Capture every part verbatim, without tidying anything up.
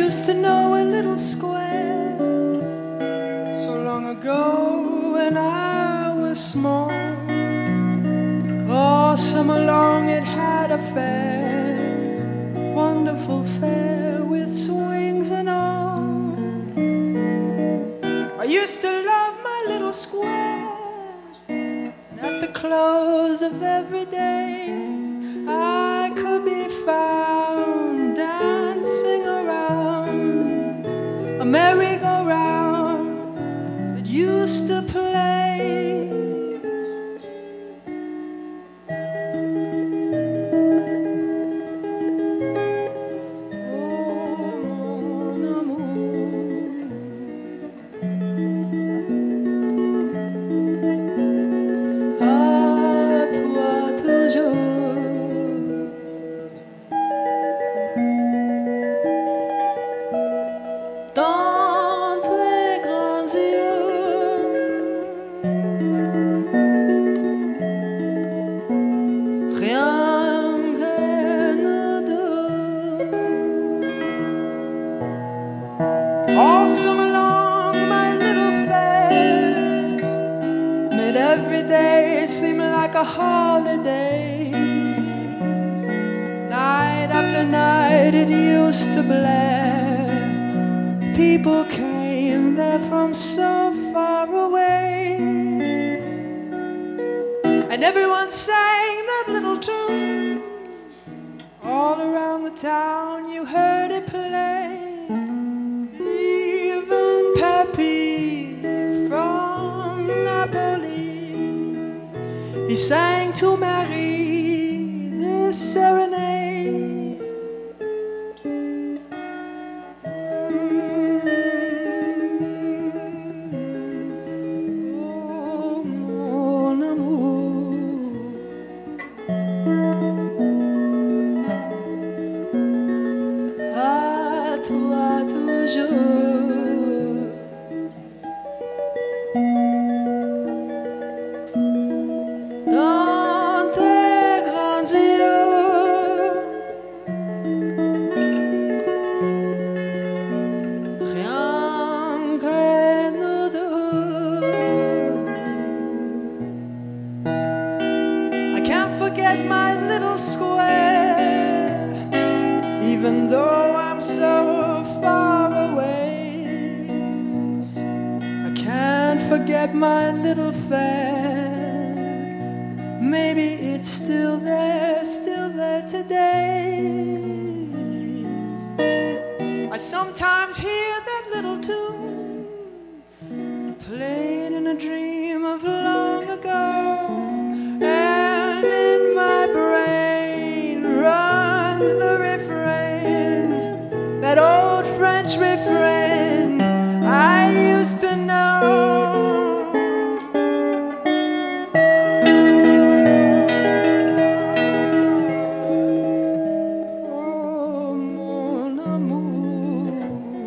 used to know a little square so long ago when I was small. Oh, summer long it had a fair, wonderful fair with swings and all. I used to love my little square, and at the close of every day I could be found dancing around a merry-go-round that used to play. Dans tes grands yeux, rien que nous deux. All summer long, my little fair made every day seem like a holiday. Night after night it used to blare. People came there from so far away, and everyone sang that little tune. All around the town you heard it play. Even Pepe from Napoli, he sang to Mary this serenade. Toi toujours, dans tes grands yeux, rien que nous deux. I can't forget my little square, even though I'm so far away. I can't forget my little fair. Maybe it's still there, still there today. I sometimes hear that little tune played in a dream of long ago, and in my brain runs the refrain, that old French refrain I used to know. Oh, mon amour,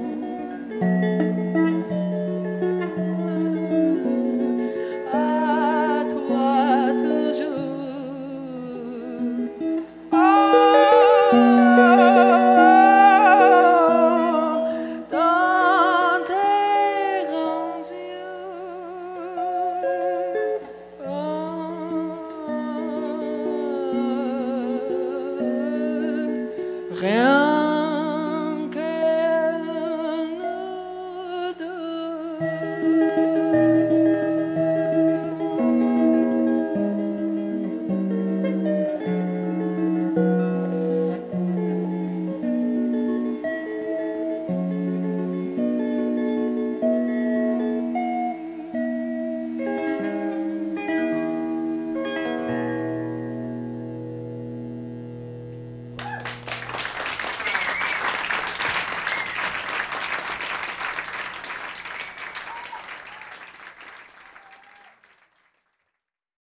à toi toujours. Oh, dans tes grands yeux, oh, rien